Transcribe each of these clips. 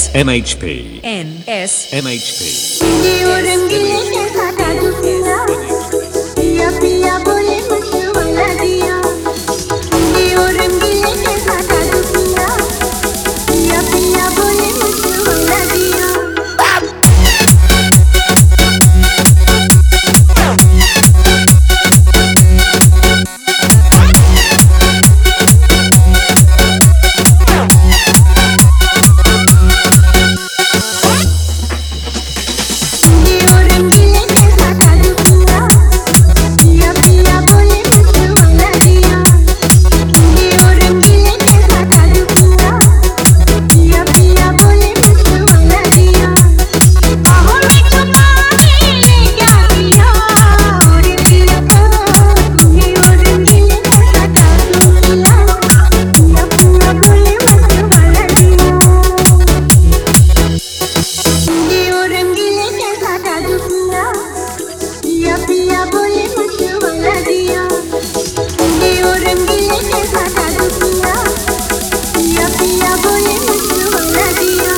MHP. ये वो रंगीले कैसा जादू किया, पिया पिया बोले मशवरा दिया। ये वो रंगीले कैसा जादू किया, पिया पिया बोले मशवरा दिया। पिया बोले मशवरा दिया, ये वो रंगीले कैसा जादू किया, पिया पिया बोले मशवरा दिया।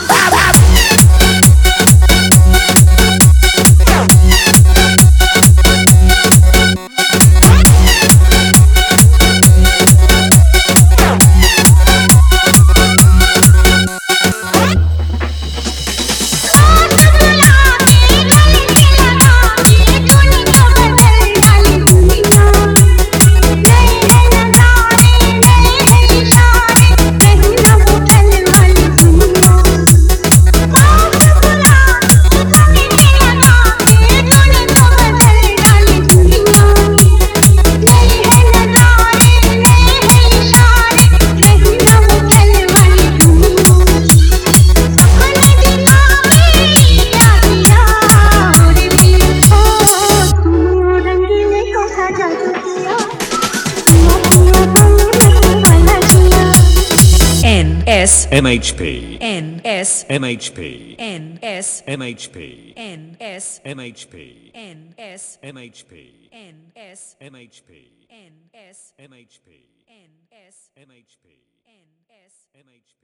MHP. MHP. MHP. MHP. MHP.